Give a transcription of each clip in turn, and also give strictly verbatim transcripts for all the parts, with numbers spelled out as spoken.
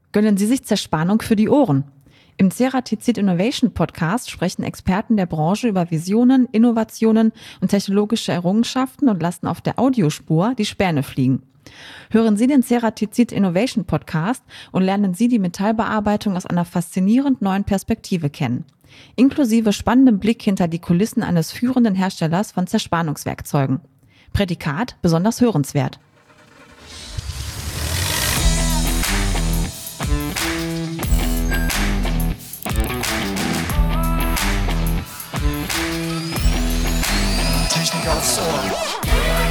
Gönnen Sie sich Zerspannung für die Ohren. Im Ceratizid Innovation Podcast sprechen Experten der Branche über Visionen, Innovationen und technologische Errungenschaften und lassen auf der Audiospur die Späne fliegen. Hören Sie den Ceratizid Innovation Podcast und lernen Sie die Metallbearbeitung aus einer faszinierend neuen Perspektive kennen. Inklusive spannendem Blick hinter die Kulissen eines führenden Herstellers von Zerspannungswerkzeugen. Prädikat besonders hörenswert. Technik aufs Ohr.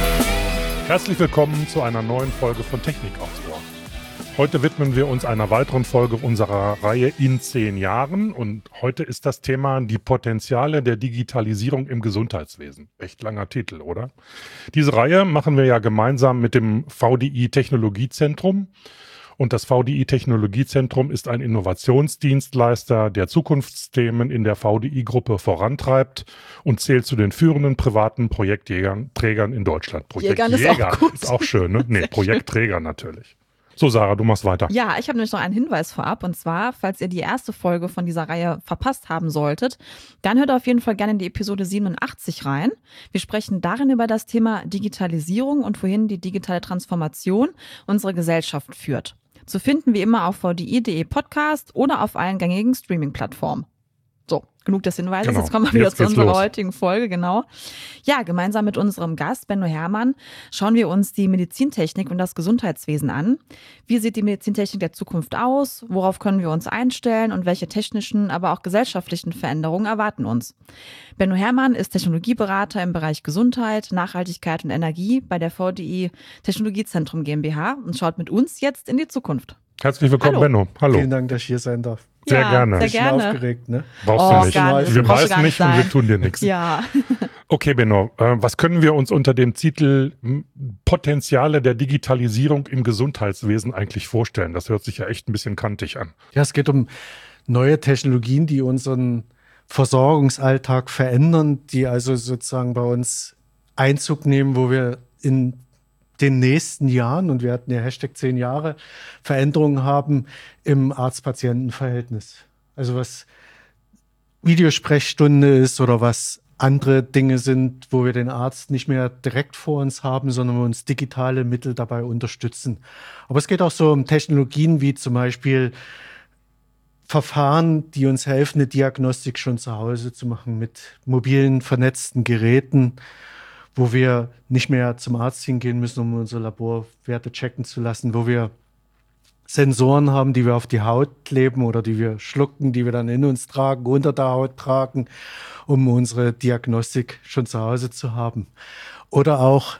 Herzlich willkommen zu einer neuen Folge von Technik aufs Ohr. Heute widmen wir uns einer weiteren Folge unserer Reihe in zehn Jahren und heute ist das Thema die Potenziale der Digitalisierung im Gesundheitswesen. Echt langer Titel, oder? Diese Reihe machen wir ja gemeinsam mit dem V D I Technologiezentrum. Und das V D I Technologiezentrum ist ein Innovationsdienstleister, der Zukunftsthemen in der V D I-Gruppe vorantreibt und zählt zu den führenden privaten Projektträgern in Deutschland. Projektjäger ist auch gut. Ist auch schön, ne? Nee, Projektträger natürlich. So, Sarah, du machst weiter. Ja, ich habe nämlich noch einen Hinweis vorab. Und zwar, falls ihr die erste Folge von dieser Reihe verpasst haben solltet, dann hört auf jeden Fall gerne in die Episode siebenundachtzig rein. Wir sprechen darin über das Thema Digitalisierung und wohin die digitale Transformation unsere Gesellschaft führt. Zu finden wie immer auf v d i punkt de Podcast oder auf allen gängigen Streaming-Plattformen. So, genug des Hinweises. Genau. Jetzt kommen wir wieder Jetzt zu unserer los. heutigen Folge, genau. Ja, gemeinsam mit unserem Gast Benno Hermann schauen wir uns die Medizintechnik und das Gesundheitswesen an. Wie sieht die Medizintechnik der Zukunft aus? Worauf können wir uns einstellen? Und welche technischen, aber auch gesellschaftlichen Veränderungen erwarten uns? Benno Hermann ist Technologieberater im Bereich Gesundheit, Nachhaltigkeit und Energie bei der V D I Technologiezentrum GmbH und schaut mit uns jetzt in die Zukunft. Herzlich willkommen, Hallo. Benno. Hallo. Vielen Dank, dass ich hier sein darf. Sehr Ja, gerne. Sehr Ich bin gerne. aufgeregt, ne? Brauchst Oh, du nicht. gar nicht. Wir Brauchst du beißen gar nicht nicht und wir sein. tun dir nichts. Ja. Okay, Benno, äh, was können wir uns unter dem Titel m, Potenziale der Digitalisierung im Gesundheitswesen eigentlich vorstellen? Das hört sich ja echt ein bisschen kantig an. Ja, es geht um neue Technologien, die unseren Versorgungsalltag verändern, die also sozusagen bei uns Einzug nehmen, wo wir in den nächsten Jahren, und wir hatten ja Hashtag zehn Jahre, Veränderungen haben im Arzt-Patienten-Verhältnis. Also was Videosprechstunde ist oder was andere Dinge sind, wo wir den Arzt nicht mehr direkt vor uns haben, sondern wo uns digitale Mittel dabei unterstützen. Aber es geht auch so um Technologien wie zum Beispiel Verfahren, die uns helfen, eine Diagnostik schon zu Hause zu machen mit mobilen, vernetzten Geräten, wo wir nicht mehr zum Arzt hingehen müssen, um unsere Laborwerte checken zu lassen, wo wir Sensoren haben, die wir auf die Haut kleben oder die wir schlucken, die wir dann in uns tragen, unter der Haut tragen, um unsere Diagnostik schon zu Hause zu haben. Oder auch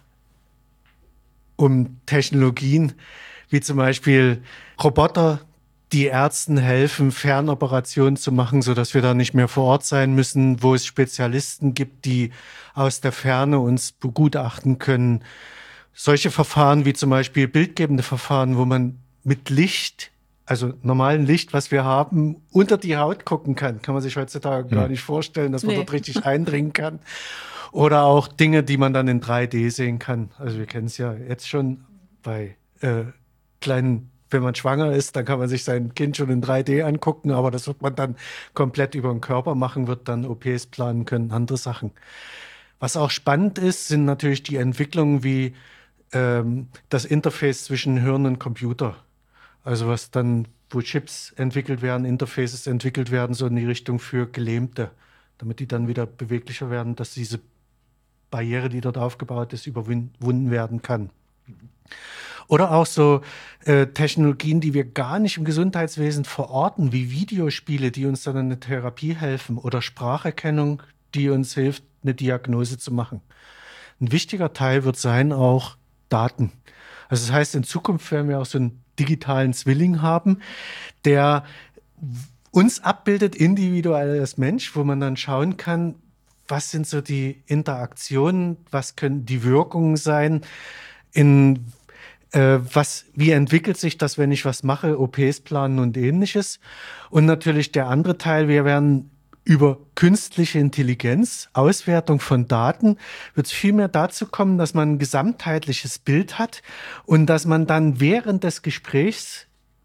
um Technologien wie zum Beispiel Roboter, die Ärzten helfen, Fernoperationen zu machen, sodass wir da nicht mehr vor Ort sein müssen, wo es Spezialisten gibt, die aus der Ferne uns begutachten können. Solche Verfahren wie zum Beispiel bildgebende Verfahren, wo man mit Licht, also normalen Licht, was wir haben, unter die Haut gucken kann. Kann man sich heutzutage ja. gar nicht vorstellen, dass man Nee. dort richtig eindringen kann. Oder auch Dinge, die man dann in drei D sehen kann. Also wir kennen es ja jetzt schon bei äh, kleinen, wenn man schwanger ist, dann kann man sich sein Kind schon in drei D angucken, aber das wird man dann komplett über den Körper machen, wird dann O Ps planen können, andere Sachen. Was auch spannend ist, sind natürlich die Entwicklungen wie ähm, das Interface zwischen Hirn und Computer. Also was dann, wo Chips entwickelt werden, Interfaces entwickelt werden, so in die Richtung für Gelähmte, damit die dann wieder beweglicher werden, dass diese Barriere, die dort aufgebaut ist, überwunden werden kann. Oder auch so äh, Technologien, die wir gar nicht im Gesundheitswesen verorten, wie Videospiele, die uns dann in der Therapie helfen, oder Spracherkennung, die uns hilft, eine Diagnose zu machen. Ein wichtiger Teil wird sein auch Daten. Also das heißt, in Zukunft werden wir auch so einen digitalen Zwilling haben, der uns abbildet individuell als Mensch, wo man dann schauen kann, was sind so die Interaktionen, was können die Wirkungen sein, in äh, was, wie entwickelt sich das, wenn ich was mache, O Ps planen und ähnliches. Und natürlich der andere Teil, wir werden über künstliche Intelligenz, Auswertung von Daten, wird es vielmehr dazu kommen, dass man ein gesamtheitliches Bild hat und dass man dann während des Gesprächs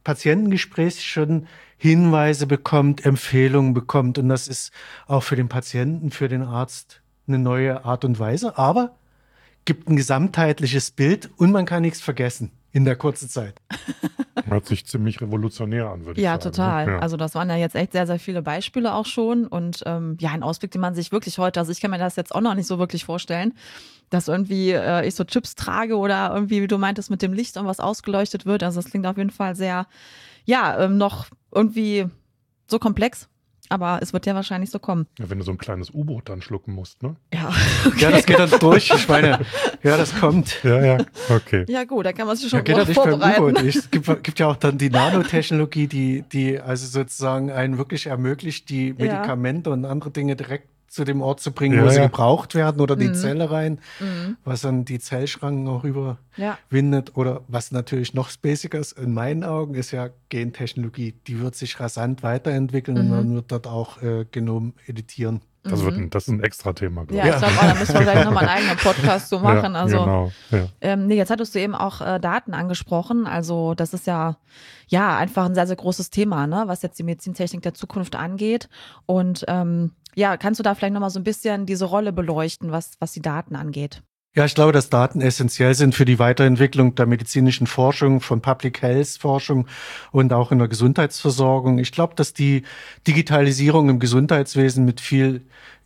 Patientengespräch schon Hinweise bekommt, Empfehlungen bekommt. Und das ist auch für den Patienten, für den Arzt eine neue Art und Weise. Aber gibt ein gesamtheitliches Bild und man kann nichts vergessen in der kurzen Zeit. Hört sich ziemlich revolutionär an, würde ich Ja, sagen. total. Ja. Also das waren ja jetzt echt sehr, sehr viele Beispiele auch schon. Und ähm, ja, ein Ausblick, den man sich wirklich heute, also ich kann mir das jetzt auch noch nicht so wirklich vorstellen, dass irgendwie äh, ich so Chips trage oder irgendwie, wie du meintest, mit dem Licht irgendwas ausgeleuchtet wird. Also das klingt auf jeden Fall sehr, ja, ähm, noch irgendwie so komplex. Aber es wird ja wahrscheinlich so kommen. Ja, wenn du so ein kleines U-Boot dann schlucken musst, ne? Ja, okay. Ja, das geht dann durch. Ich meine, ja, das kommt. Ja, ja, okay. Ja gut, da kann man sich schon ja, geht drauf nicht beim vorbereiten. U-Boot. Es gibt, gibt ja auch dann die Nanotechnologie, die, die also sozusagen einen wirklich ermöglicht, die Medikamente ja. und andere Dinge direkt zu dem Ort zu bringen, ja, wo sie ja. gebraucht werden oder die Mhm. Zelle rein, Mhm. was dann die Zellschranken auch Ja. überwindet. Oder was natürlich noch spaciger ist, in meinen Augen, ist ja Gentechnologie. Die wird sich rasant weiterentwickeln und Mhm. man wird dort auch äh, Genom editieren. Das, wird ein, das ist ein Extra-Thema, glaube Ja, ich. ich glaube auch, da müssen wir vielleicht nochmal einen eigenen Podcast zu machen. Ja, also, genau. Ja. ähm, nee, jetzt hattest du eben auch äh, Daten angesprochen. Also das ist ja, ja einfach ein sehr, sehr großes Thema, ne, was jetzt die Medizintechnik der Zukunft angeht. Und ähm, ja, kannst du da vielleicht nochmal so ein bisschen diese Rolle beleuchten, was, was die Daten angeht? Ja, ich glaube, dass Daten essentiell sind für die Weiterentwicklung der medizinischen Forschung, von Public Health Forschung und auch in der Gesundheitsversorgung. Ich glaube, dass die Digitalisierung im Gesundheitswesen mit viel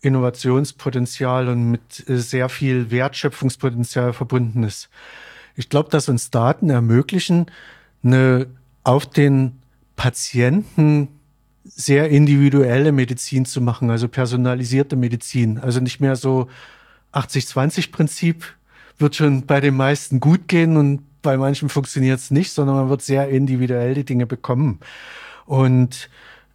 Innovationspotenzial und mit sehr viel Wertschöpfungspotenzial verbunden ist. Ich glaube, dass uns Daten ermöglichen, eine auf den Patienten sehr individuelle Medizin zu machen, also personalisierte Medizin. Also nicht mehr so achtzig zwanzig Prinzip wird schon bei den meisten gut gehen und bei manchen funktioniert es nicht, sondern man wird sehr individuell die Dinge bekommen. Und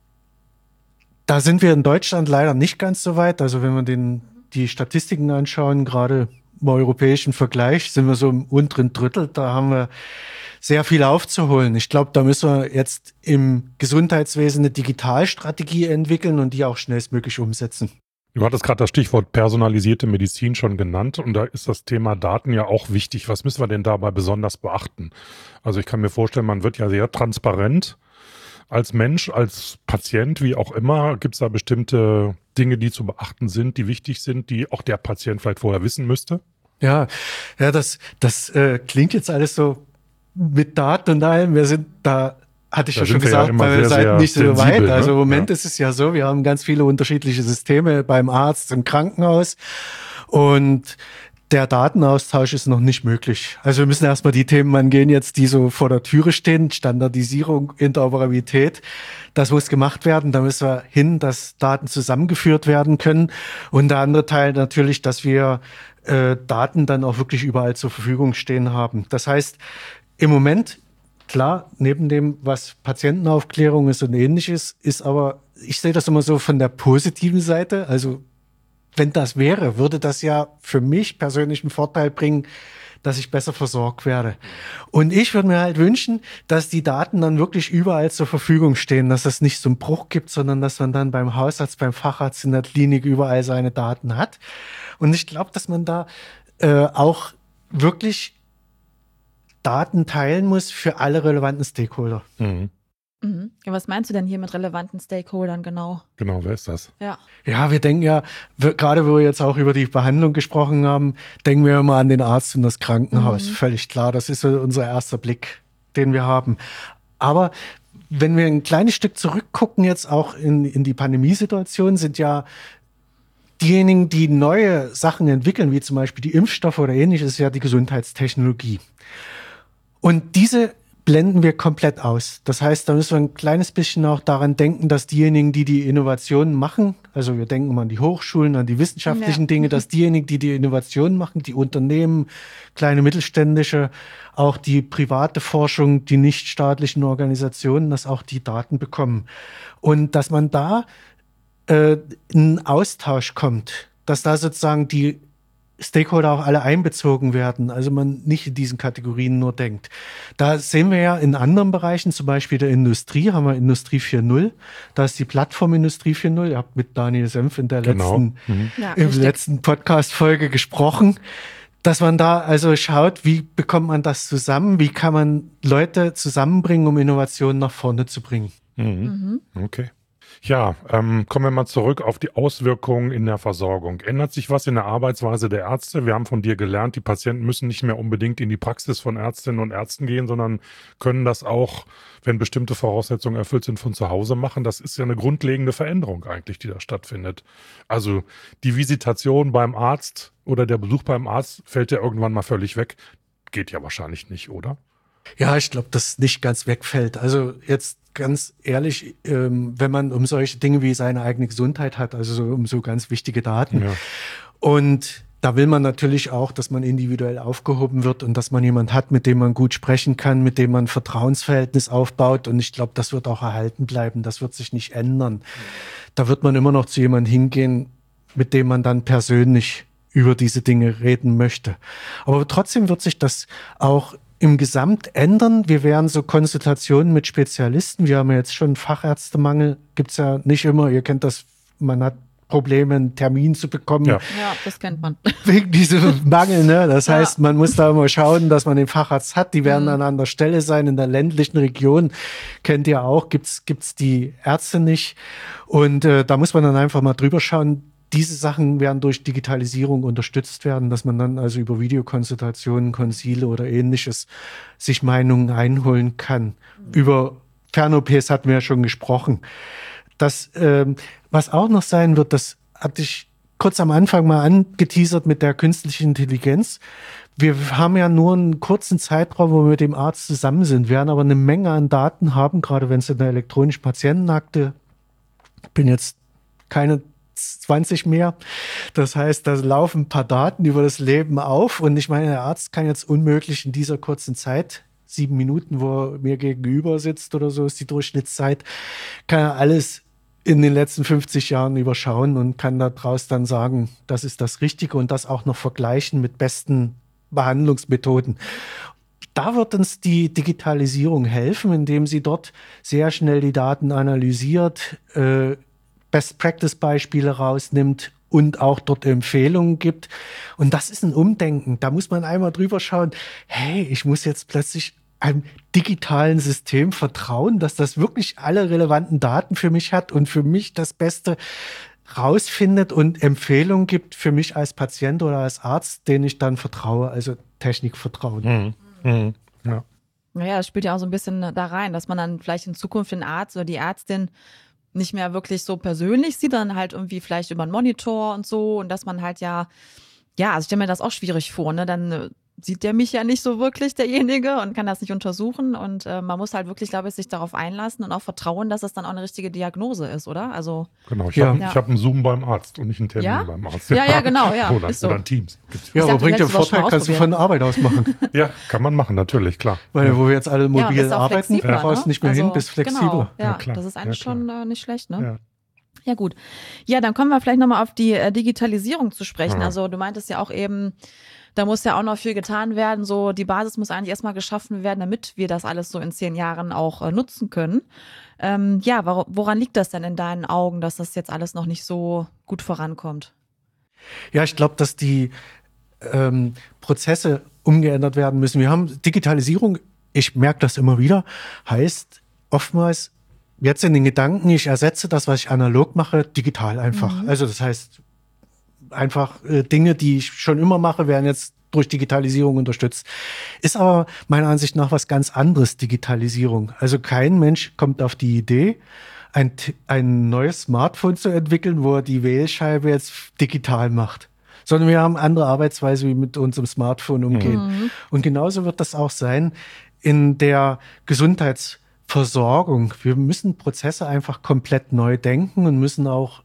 da sind wir in Deutschland leider nicht ganz so weit. Also wenn wir den, die Statistiken anschauen, gerade im europäischen Vergleich, sind wir so im unteren Drittel. Da haben wir sehr viel aufzuholen. Ich glaube, da müssen wir jetzt im Gesundheitswesen eine Digitalstrategie entwickeln und die auch schnellstmöglich umsetzen. Du hattest gerade das Stichwort personalisierte Medizin schon genannt und da ist das Thema Daten ja auch wichtig. Was müssen wir denn dabei besonders beachten? Also ich kann mir vorstellen, man wird ja sehr transparent als Mensch, als Patient, wie auch immer. Gibt es da bestimmte Dinge, die zu beachten sind, die wichtig sind, die auch der Patient vielleicht vorher wissen müsste? Ja, ja, das, das äh, klingt jetzt alles so mit Daten und allem. Wir sind da, hatte ich Da ja schon sind wir ja gesagt, immer weil wir sehr, seid sehr nicht so sensibel, weit. ne? Also im Moment Ja. ist es ja so, wir haben ganz viele unterschiedliche Systeme beim Arzt, im Krankenhaus und der Datenaustausch ist noch nicht möglich. Also wir müssen erstmal die Themen angehen jetzt, die so vor der Türe stehen. Standardisierung, Interoperabilität. Das muss gemacht werden. Da müssen wir hin, dass Daten zusammengeführt werden können. Und der andere Teil natürlich, dass wir äh, Daten dann auch wirklich überall zur Verfügung stehen haben. Das heißt, im Moment, klar, neben dem, was Patientenaufklärung ist und ähnliches, ist aber, ich sehe das immer so von der positiven Seite, also wenn das wäre, würde das ja für mich persönlich einen Vorteil bringen, dass ich besser versorgt werde. Und ich würde mir halt wünschen, dass die Daten dann wirklich überall zur Verfügung stehen, dass es nicht so einen Bruch gibt, sondern dass man dann beim Hausarzt, beim Facharzt in der Klinik überall seine Daten hat. Und ich glaube, dass man da äh, auch wirklich Daten teilen muss für alle relevanten Stakeholder. Mhm. Mhm. Ja, was meinst du denn hier mit relevanten Stakeholdern genau? Genau, wer ist das? Ja. Ja, wir denken ja, wir, gerade wo wir jetzt auch über die Behandlung gesprochen haben, denken wir immer an den Arzt und das Krankenhaus. Mhm. Völlig klar, das ist so unser erster Blick, den wir haben. Aber wenn wir ein kleines Stück zurückgucken, jetzt auch in, in die Pandemiesituation, sind ja diejenigen, die neue Sachen entwickeln, wie zum Beispiel die Impfstoffe oder ähnliches, ist ja die Gesundheitstechnologie. Und diese blenden wir komplett aus. Das heißt, da müssen wir ein kleines bisschen auch daran denken, dass diejenigen, die die Innovationen machen, also wir denken immer an die Hochschulen, an die wissenschaftlichen Ja. Dinge, dass diejenigen, die die Innovationen machen, die Unternehmen, kleine mittelständische, auch die private Forschung, die nichtstaatlichen Organisationen, dass auch die Daten bekommen. Und dass man da äh, in Austausch kommt, dass da sozusagen die Stakeholder auch alle einbezogen werden, also man nicht in diesen Kategorien nur denkt. Da sehen wir ja in anderen Bereichen, zum Beispiel der Industrie, haben wir Industrie vier Punkt null, da ist die Plattform Industrie vier Punkt null, ihr habt mit Daniel Senf in der Genau. letzten, Mhm. Ja, in der richtig. letzten Podcast-Folge gesprochen. dass man da also schaut, wie bekommt man das zusammen, wie kann man Leute zusammenbringen, um Innovationen nach vorne zu bringen. Mhm. Mhm. Okay. Ja, ähm, kommen wir mal zurück auf die Auswirkungen in der Versorgung. Ändert sich was in der Arbeitsweise der Ärzte? Wir haben von dir gelernt, die Patienten müssen nicht mehr unbedingt in die Praxis von Ärztinnen und Ärzten gehen, sondern können das auch, wenn bestimmte Voraussetzungen erfüllt sind, von zu Hause machen. Das ist ja eine grundlegende Veränderung eigentlich, die da stattfindet. Also die Visitation beim Arzt oder der Besuch beim Arzt fällt ja irgendwann mal völlig weg. Geht ja wahrscheinlich nicht, oder? Ja, ich glaube, dass nicht ganz wegfällt. Also jetzt ganz ehrlich, ähm, wenn man um solche Dinge wie seine eigene Gesundheit hat, also so, um so ganz wichtige Daten. Ja. Und da will man natürlich auch, dass man individuell aufgehoben wird und dass man jemand hat, mit dem man gut sprechen kann, mit dem man ein Vertrauensverhältnis aufbaut. Und ich glaube, das wird auch erhalten bleiben. Das wird sich nicht ändern. Da wird man immer noch zu jemandem hingehen, mit dem man dann persönlich über diese Dinge reden möchte. Aber trotzdem wird sich das auch im Gesamt ändern. Wir werden so Konsultationen mit Spezialisten. Wir haben ja jetzt schon Fachärztemangel. Gibt's ja nicht immer. Ihr kennt das. Man hat Probleme, einen Termin zu bekommen. Ja, ja, das kennt man. Wegen diesem Mangel. Ne? Das Ja. heißt, man muss da immer schauen, dass man den Facharzt hat. Die werden Mhm. dann an der Stelle sein. In der ländlichen Region, kennt ihr auch, gibt's gibt's die Ärzte nicht. Und äh, da muss man dann einfach mal drüber schauen. Diese Sachen werden durch Digitalisierung unterstützt werden, dass man dann also über Videokonsultationen, Konsile oder Ähnliches sich Meinungen einholen kann. Mhm. Über Fern-O Ps hatten wir ja schon gesprochen. Das, ähm, was auch noch sein wird, das hatte ich kurz am Anfang mal angeteasert mit der künstlichen Intelligenz. Wir haben ja nur einen kurzen Zeitraum, wo wir mit dem Arzt zusammen sind, werden aber eine Menge an Daten haben, gerade wenn es in der elektronischen Patientenakte, ich bin jetzt keine zwanzig mehr. Das heißt, da laufen ein paar Daten über das Leben auf und ich meine, der Arzt kann jetzt unmöglich in dieser kurzen Zeit, sieben Minuten, wo er mir gegenüber sitzt oder so ist die Durchschnittszeit, kann er alles in den letzten fünfzig Jahren überschauen und kann daraus dann sagen, das ist das Richtige und das auch noch vergleichen mit besten Behandlungsmethoden. Da wird uns die Digitalisierung helfen, indem sie dort sehr schnell die Daten analysiert, äh, Best-Practice-Beispiele rausnimmt und auch dort Empfehlungen gibt. Und das ist ein Umdenken. Da muss man einmal drüber schauen, hey, ich muss jetzt plötzlich einem digitalen System vertrauen, dass das wirklich alle relevanten Daten für mich hat und für mich das Beste rausfindet und Empfehlungen gibt für mich als Patient oder als Arzt, denen ich dann vertraue, also Technikvertrauen. Mhm. Mhm. Ja. Naja, das spielt ja auch so ein bisschen da rein, dass man dann vielleicht in Zukunft den Arzt oder die Ärztin nicht mehr wirklich so persönlich sieht, dann halt irgendwie vielleicht über einen Monitor und so und dass man halt ja, ja, also ich stelle mir das auch schwierig vor, ne, dann äh, sieht der mich ja nicht so wirklich, derjenige, und kann das nicht untersuchen und äh, man muss halt wirklich, glaube ich, sich darauf einlassen und auch vertrauen, dass es dann auch eine richtige Diagnose ist, oder? Also Genau, ich Ja. habe Ja. ich hab einen Zoom beim Arzt und nicht einen Termin Ja? beim Arzt. Ja, ja, genau, ja, Oder, ist so. oder ein Teams. Gibt's. Ja, Ich aber dachte, bringt du den hättest was schon Vorteil, kannst du von der Arbeit aus machen. Ja, kann man machen, natürlich, klar. Weil wo wir jetzt alle ja, mobil bist auch arbeiten, flexibler, brauchst ne? nicht mehr also, hin, bist flexibler. Genau, ja, Ja, klar. das ist eigentlich Ja, klar. schon äh, nicht schlecht, ne? Ja. Ja, gut. Ja, dann kommen wir vielleicht nochmal auf die äh, Digitalisierung zu sprechen. Ja. Also du meintest ja auch eben, da muss ja auch noch viel getan werden. So, die Basis muss eigentlich erstmal geschaffen werden, damit wir das alles so in zehn Jahren auch äh, nutzen können. Ähm, ja, wor- woran liegt das denn in deinen Augen, dass das jetzt alles noch nicht so gut vorankommt? Ja, ich glaube, dass die ähm, Prozesse umgeändert werden müssen. Wir haben Digitalisierung, ich merke das immer wieder, heißt oftmals jetzt in den Gedanken, ich ersetze das, was ich analog mache, digital einfach. Mhm. Also das heißt einfach äh, Dinge, die ich schon immer mache, werden jetzt durch Digitalisierung unterstützt. Ist aber meiner Ansicht nach was ganz anderes, Digitalisierung. Also kein Mensch kommt auf die Idee, ein, T- ein neues Smartphone zu entwickeln, wo er die Wählscheibe jetzt digital macht. Sondern wir haben andere Arbeitsweise, wie wir mit unserem Smartphone umgehen. Mhm. Und genauso wird das auch sein in der Gesundheitsversorgung. Wir müssen Prozesse einfach komplett neu denken und müssen auch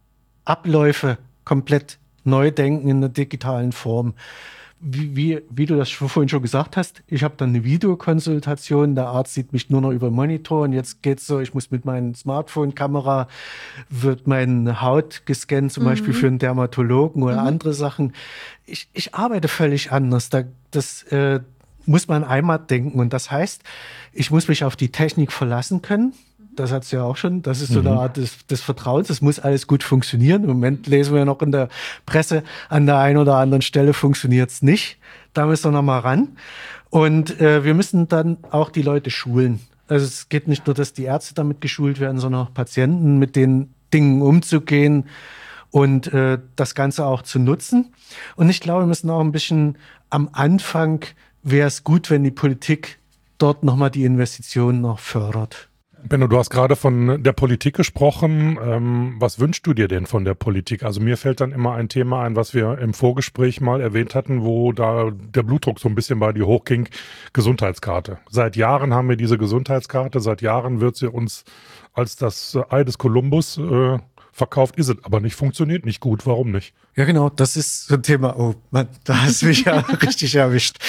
Abläufe komplett neu denken in der digitalen Form. Wie, wie, wie du das schon- vorhin schon gesagt hast, ich habe dann eine Videokonsultation, der Arzt sieht mich nur noch über den Monitor und jetzt geht's so, ich muss mit meiner Smartphone-Kamera, wird meine Haut gescannt, zum Mhm. Beispiel für einen Dermatologen oder Mhm. andere Sachen. Ich, ich arbeite völlig anders. Da, das äh, muss man einmal denken und das heißt, ich muss mich auf die Technik verlassen können. das hat es ja auch schon, das ist so eine Art des, des Vertrauens, es muss alles gut funktionieren. Im Moment lesen wir ja noch in der Presse, an der einen oder anderen Stelle funktioniert es nicht. Da müssen wir nochmal ran. Und äh, wir müssen dann auch die Leute schulen. Also es geht nicht nur, dass die Ärzte damit geschult werden, sondern auch Patienten, mit den Dingen umzugehen und äh, das Ganze auch zu nutzen. Und ich glaube, wir müssen auch ein bisschen am Anfang, wäre es gut, wenn die Politik dort nochmal die Investitionen noch fördert. Benno, du hast gerade von der Politik gesprochen. Ähm, was wünschst du dir denn von der Politik? Also mir fällt dann immer ein Thema ein, was wir im Vorgespräch mal erwähnt hatten, wo da der Blutdruck so ein bisschen bei dir hochging. Gesundheitskarte. Seit Jahren haben wir diese Gesundheitskarte. Seit Jahren wird sie uns als das Ei des Kolumbus äh, verkauft. Ist es aber nicht, funktioniert nicht gut. Warum nicht? Ja genau, das ist so ein Thema. Oh Mann, da hast du mich ja richtig erwischt.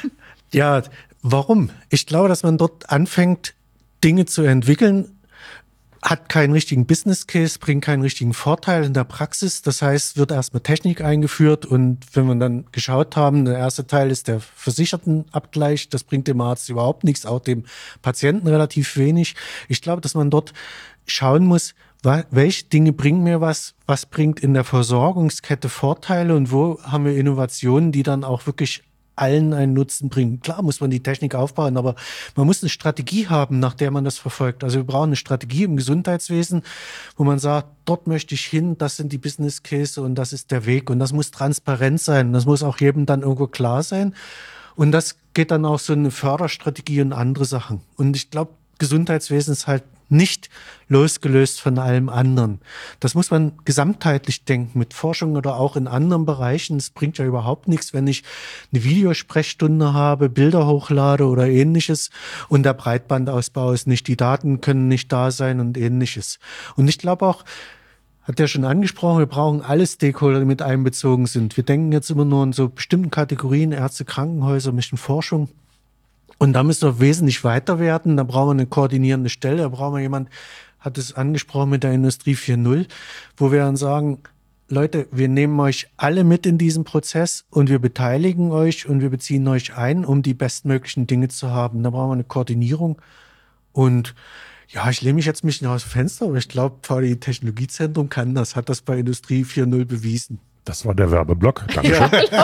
Ja, warum? Ich glaube, dass man dort anfängt, Dinge zu entwickeln, hat keinen richtigen Business Case, bringt keinen richtigen Vorteil in der Praxis. Das heißt, wird erstmal Technik eingeführt und wenn wir dann geschaut haben, der erste Teil ist der Versichertenabgleich, das bringt dem Arzt überhaupt nichts, auch dem Patienten relativ wenig. Ich glaube, dass man dort schauen muss, welche Dinge bringen mir was, was bringt in der Versorgungskette Vorteile und wo haben wir Innovationen, die dann auch wirklich allen einen Nutzen bringen. Klar muss man die Technik aufbauen, aber man muss eine Strategie haben, nach der man das verfolgt. Also wir brauchen eine Strategie im Gesundheitswesen, wo man sagt, dort möchte ich hin, das sind die Business Case und das ist der Weg. Und das muss transparent sein. Das muss auch jedem dann irgendwo klar sein. Und das geht dann auch so eine Förderstrategie und andere Sachen. Und ich glaube, Gesundheitswesen ist halt nicht losgelöst von allem anderen. Das muss man gesamtheitlich denken, mit Forschung oder auch in anderen Bereichen. Es bringt ja überhaupt nichts, wenn ich eine Videosprechstunde habe, Bilder hochlade oder ähnliches und der Breitbandausbau ist nicht, die Daten können nicht da sein und ähnliches. Und ich glaube auch, hat der schon angesprochen, wir brauchen alle Stakeholder, die mit einbezogen sind. Wir denken jetzt immer nur in so bestimmten Kategorien, Ärzte, Krankenhäuser, ein bisschen Forschung. Und da müssen wir wesentlich weiter werden. Da brauchen wir eine koordinierende Stelle. Da brauchen wir jemand, hat es angesprochen mit der Industrie vier Punkt null, wo wir dann sagen, Leute, wir nehmen euch alle mit in diesen Prozess und wir beteiligen euch und wir beziehen euch ein, um die bestmöglichen Dinge zu haben. Da brauchen wir eine Koordinierung. Und ja, ich lehne mich jetzt ein bisschen aus dem Fenster, aber ich glaube, V D I-Technologiezentrum kann das, hat das bei Industrie vier Punkt null bewiesen. Das war der Werbeblock. Dankeschön. Ja.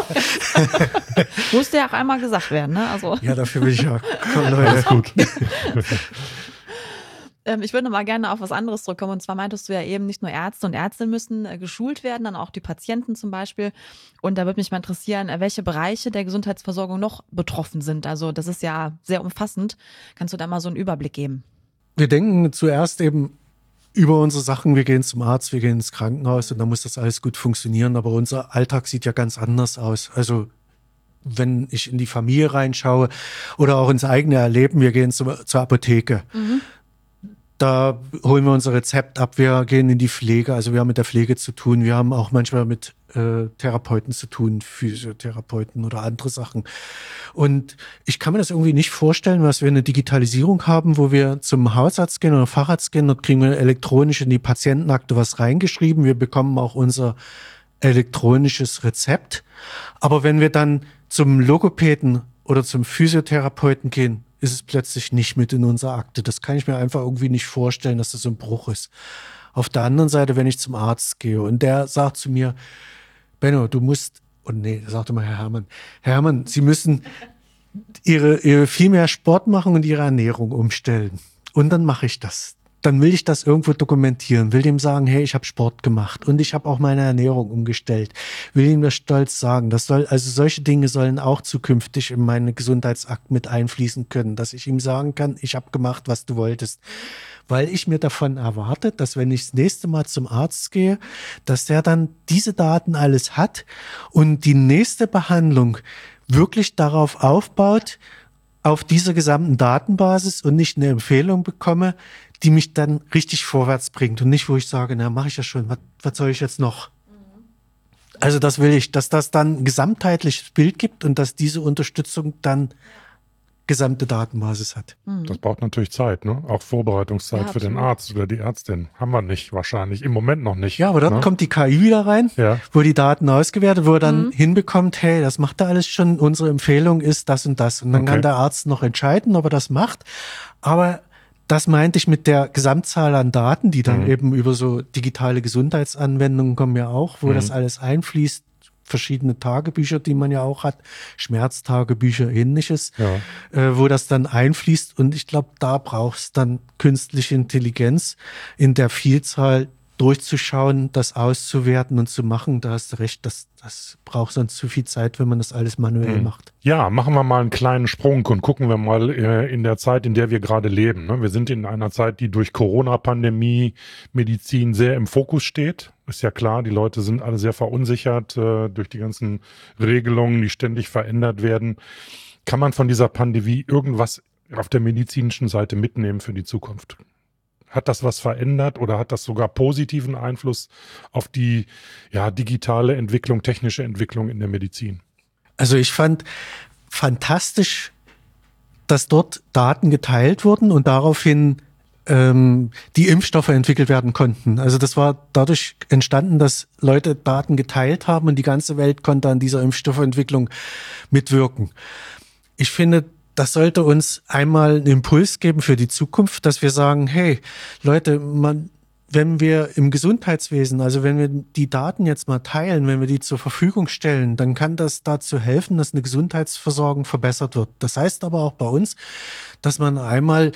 Musste ja auch einmal gesagt werden, ne? Also. Ja, dafür will ich ja. Komm, Leute. Alles gut. ähm, ich würde noch mal gerne auf was anderes zurückkommen. Und zwar meintest du ja eben, nicht nur Ärzte und Ärztinnen müssen äh, geschult werden, dann auch die Patienten zum Beispiel. Und da würde mich mal interessieren, äh, welche Bereiche der Gesundheitsversorgung noch betroffen sind. Also das ist ja sehr umfassend. Kannst du da mal so einen Überblick geben? Wir denken zuerst eben über unsere Sachen, wir gehen zum Arzt, wir gehen ins Krankenhaus und dann muss das alles gut funktionieren, aber unser Alltag sieht ja ganz anders aus. Also wenn ich in die Familie reinschaue oder auch ins eigene Erleben, wir gehen zur, zur Apotheke. Mhm. Da holen wir unser Rezept ab, wir gehen in die Pflege, also wir haben mit der Pflege zu tun, wir haben auch manchmal mit äh, Therapeuten zu tun, Physiotherapeuten oder andere Sachen. Und ich kann mir das irgendwie nicht vorstellen, dass wir eine Digitalisierung haben, wo wir zum Hausarzt gehen oder Facharzt gehen, dort kriegen wir elektronisch in die Patientenakte was reingeschrieben, wir bekommen auch unser elektronisches Rezept. Aber wenn wir dann zum Logopäden oder zum Physiotherapeuten gehen, ist es plötzlich nicht mit in unserer Akte. Das kann ich mir einfach irgendwie nicht vorstellen, dass das so ein Bruch ist. Auf der anderen Seite, wenn ich zum Arzt gehe und der sagt zu mir, Benno, du musst, und nee, der sagte mal Herr Hermann, Herr Hermann, Sie müssen ihre, ihre viel mehr Sport machen und Ihre Ernährung umstellen. Und dann mache ich das. Dann will ich das irgendwo dokumentieren, will dem sagen, hey, ich habe Sport gemacht und ich habe auch meine Ernährung umgestellt, will ihm das stolz sagen. Das soll, also solche Dinge sollen auch zukünftig in meine Gesundheitsakt mit einfließen können, dass ich ihm sagen kann, ich habe gemacht, was du wolltest. Weil ich mir davon erwarte, dass wenn ich das nächste Mal zum Arzt gehe, dass der dann diese Daten alles hat und die nächste Behandlung wirklich darauf aufbaut, auf dieser gesamten Datenbasis und nicht eine Empfehlung bekomme, die mich dann richtig vorwärts bringt und nicht, wo ich sage, na, mache ich ja schon, was, was soll ich jetzt noch? Mhm. Also das will ich, dass das dann ein gesamtheitliches Bild gibt und dass diese Unterstützung dann gesamte Datenbasis hat. Das braucht natürlich Zeit, ne? Auch Vorbereitungszeit ja, für den Arzt oder die Ärztin. Haben wir nicht, wahrscheinlich. Im Moment noch nicht. Ja, aber dort ne? kommt die K I wieder rein, ja. wo die Daten ausgewertet, wo er dann mhm. hinbekommt, hey, das macht er alles schon, unsere Empfehlung ist das und das. Und dann okay. kann der Arzt noch entscheiden, ob er das macht. Aber das meinte ich mit der Gesamtzahl an Daten, die dann Mhm. eben über so digitale Gesundheitsanwendungen kommen ja auch, wo Mhm. das alles einfließt. Verschiedene Tagebücher, die man ja auch hat, Schmerztagebücher, ähnliches, Ja. äh, wo das dann einfließt. Und ich glaube, da braucht es dann künstliche Intelligenz in der Vielzahl durchzuschauen, das auszuwerten und zu machen. Da hast du recht, das, das braucht sonst zu viel Zeit, wenn man das alles manuell Mhm. macht. Ja, machen wir mal einen kleinen Sprung und gucken wir mal äh, in der Zeit, in der wir gerade leben. Ne? Wir sind in einer Zeit, die durch Corona-Pandemie Medizin sehr im Fokus steht. Ist ja klar, die Leute sind alle sehr verunsichert äh, durch die ganzen Regelungen, die ständig verändert werden. Kann man von dieser Pandemie irgendwas auf der medizinischen Seite mitnehmen für die Zukunft? Hat das was verändert oder hat das sogar positiven Einfluss auf die ja, digitale Entwicklung, technische Entwicklung in der Medizin? Also ich fand fantastisch, dass dort Daten geteilt wurden und daraufhin ähm, die Impfstoffe entwickelt werden konnten. Also das war dadurch entstanden, dass Leute Daten geteilt haben und die ganze Welt konnte an dieser Impfstoffentwicklung mitwirken. Ich finde, das sollte uns einmal einen Impuls geben für die Zukunft, dass wir sagen, hey, Leute, man, wenn wir im Gesundheitswesen, also wenn wir die Daten jetzt mal teilen, wenn wir die zur Verfügung stellen, dann kann das dazu helfen, dass eine Gesundheitsversorgung verbessert wird. Das heißt aber auch bei uns, dass man einmal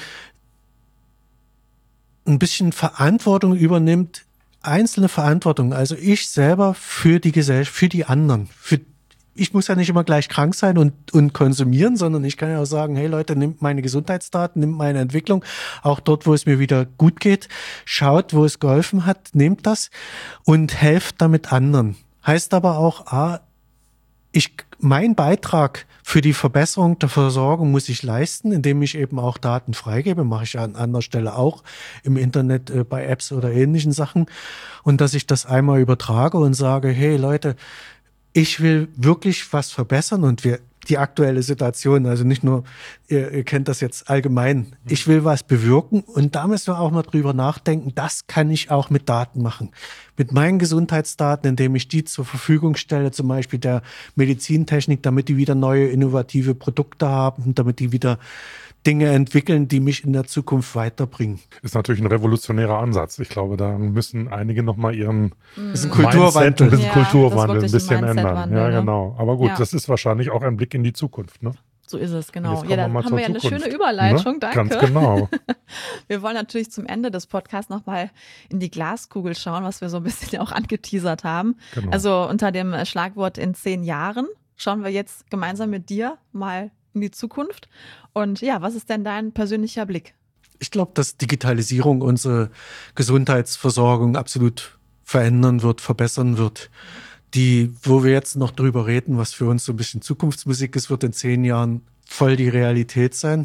ein bisschen Verantwortung übernimmt, einzelne Verantwortung, also ich selber für die Gesellschaft, für die anderen, für ich muss ja nicht immer gleich krank sein und, und konsumieren, sondern ich kann ja auch sagen, hey Leute, nimmt meine Gesundheitsdaten, nimmt meine Entwicklung, auch dort, wo es mir wieder gut geht, schaut, wo es geholfen hat, nehmt das und helft damit anderen. Heißt aber auch, ah, ich, mein Beitrag für die Verbesserung der Versorgung muss ich leisten, indem ich eben auch Daten freigebe, mache ich an anderer Stelle auch im Internet äh, bei Apps oder ähnlichen Sachen und dass ich das einmal übertrage und sage, hey Leute, ich will wirklich was verbessern und wir, die aktuelle Situation, also nicht nur, ihr, ihr kennt das jetzt allgemein, ich will was bewirken und da müssen wir auch mal drüber nachdenken, das kann ich auch mit Daten machen. Mit meinen Gesundheitsdaten, indem ich die zur Verfügung stelle, zum Beispiel der Medizintechnik, damit die wieder neue innovative Produkte haben, damit die wieder Dinge entwickeln, die mich in der Zukunft weiterbringen. Ist natürlich ein revolutionärer Ansatz. Ich glaube, da müssen einige nochmal ihren Das ist ein Kulturwandel. Mindset, ein bisschen Ja, Kulturwandel das ein ist wirklich bisschen ein ändern. Mindsetwandel, Ja, ne? genau. Aber gut, Ja. das ist wahrscheinlich auch ein Blick in die Zukunft. Ne? So ist es, genau. Jetzt kommen Ja, wir dann mal haben zur wir ja eine Zukunft, schöne Überleitung, ne? danke. Ganz genau. Wir wollen natürlich zum Ende des Podcasts nochmal in die Glaskugel schauen, was wir so ein bisschen auch angeteasert haben. Genau. Also unter dem Schlagwort in zehn Jahren schauen wir jetzt gemeinsam mit dir mal in die Zukunft. Und ja, was ist denn dein persönlicher Blick? Ich glaube, dass Digitalisierung unsere Gesundheitsversorgung absolut verändern wird, verbessern wird. Die, wo wir jetzt noch drüber reden, was für uns so ein bisschen Zukunftsmusik ist, wird in zehn Jahren voll die Realität sein.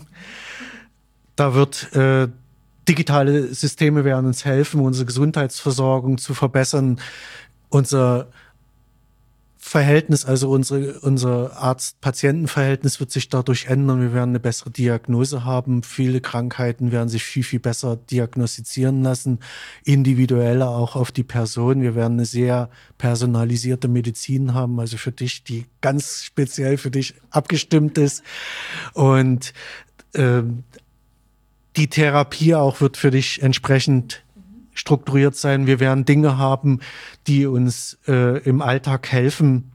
Da wird äh, digitale Systeme werden uns helfen, unsere Gesundheitsversorgung zu verbessern, unser Verhältnis, also unsere, unser Arzt-Patienten-Verhältnis wird sich dadurch ändern. Wir werden eine bessere Diagnose haben. Viele Krankheiten werden sich viel, viel besser diagnostizieren lassen, individueller auch auf die Person. Wir werden eine sehr personalisierte Medizin haben, also für dich, die ganz speziell für dich abgestimmt ist. Und ähm, die Therapie auch wird für dich entsprechend strukturiert sein. Wir werden Dinge haben, die uns äh, im Alltag helfen,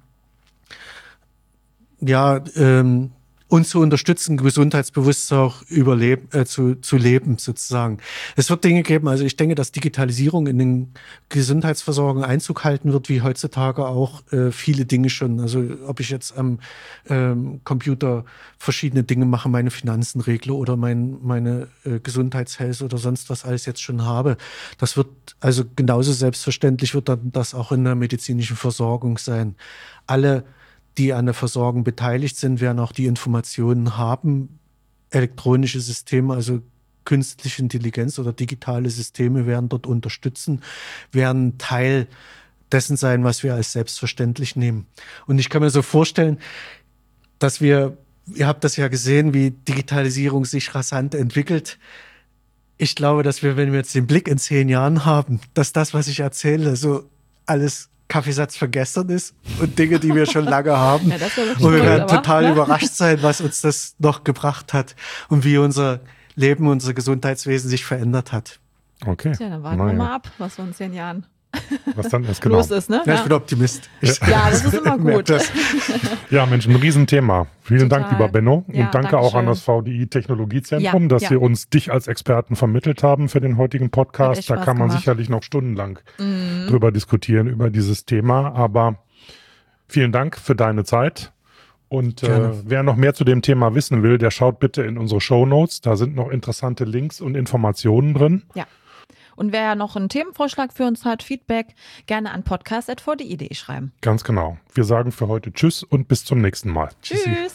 ja, ähm, uns zu unterstützen, gesundheitsbewusst auch überleben, äh, zu, zu leben sozusagen. Es wird Dinge geben, also ich denke, dass Digitalisierung in den Gesundheitsversorgung Einzug halten wird, wie heutzutage auch äh, viele Dinge schon. Also ob ich jetzt am ähm, Computer verschiedene Dinge mache, meine Finanzen regle oder mein, meine äh, Gesundheitshealth oder sonst was alles jetzt schon habe. Das wird also genauso selbstverständlich wird dann das auch in der medizinischen Versorgung sein. Alle die an der Versorgung beteiligt sind, werden auch die Informationen haben. Elektronische Systeme, also künstliche Intelligenz oder digitale Systeme werden dort unterstützen, werden Teil dessen sein, was wir als selbstverständlich nehmen. Und ich kann mir so vorstellen, dass wir, ihr habt das ja gesehen, wie Digitalisierung sich rasant entwickelt. Ich glaube, dass wir, wenn wir jetzt den Blick in zehn Jahren haben, dass das, was ich erzähle, so alles Kaffeesatz für gestern ist und Dinge, die wir schon lange haben. Ja, das wäre und wir cool, werden aber, total ne? überrascht sein, was uns das noch gebracht hat und wie unser Leben, unser Gesundheitswesen sich verändert hat. Okay. Tja, dann warten Naja. wir mal ab, was so in zehn Jahren Was dann ist, genau. los ist, ne? Ja, ich Ja. bin Optimist. Ja, das ist immer Merkt gut. das. Ja, Mensch, ein Riesenthema. Vielen Total. Dank, lieber Benno. Ja, und danke danke auch an schön. das V D I Technologiezentrum, Ja, dass ja. Sie uns dich als Experten vermittelt haben für den heutigen Hat Podcast. echt Da Spaß kann man gemacht. sicherlich noch stundenlang Mhm. drüber diskutieren, über dieses Thema. Aber vielen Dank für deine Zeit. Und äh, Gerne. wer noch mehr zu dem Thema wissen will, der schaut bitte in unsere Shownotes. Da sind noch interessante Links und Informationen drin. Ja. Und wer noch einen Themenvorschlag für uns hat, Feedback, gerne an podcast at v d i punkt d e schreiben. Ganz genau. Wir sagen für heute Tschüss und bis zum nächsten Mal. Tschüssi. Tschüss.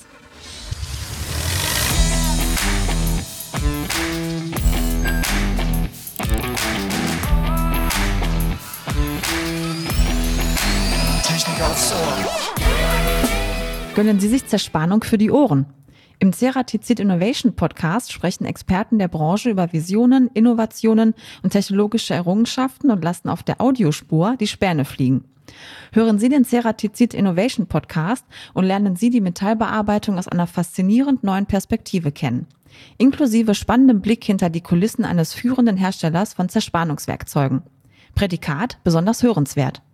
Technik aufs Ohr. Gönnen Sie sich Zerspannung für die Ohren. Im Ceratizid Innovation Podcast sprechen Experten der Branche über Visionen, Innovationen und technologische Errungenschaften und lassen auf der Audiospur die Späne fliegen. Hören Sie den Ceratizid Innovation Podcast und lernen Sie die Metallbearbeitung aus einer faszinierend neuen Perspektive kennen. Inklusive spannendem Blick hinter die Kulissen eines führenden Herstellers von Zerspannungswerkzeugen. Prädikat besonders hörenswert.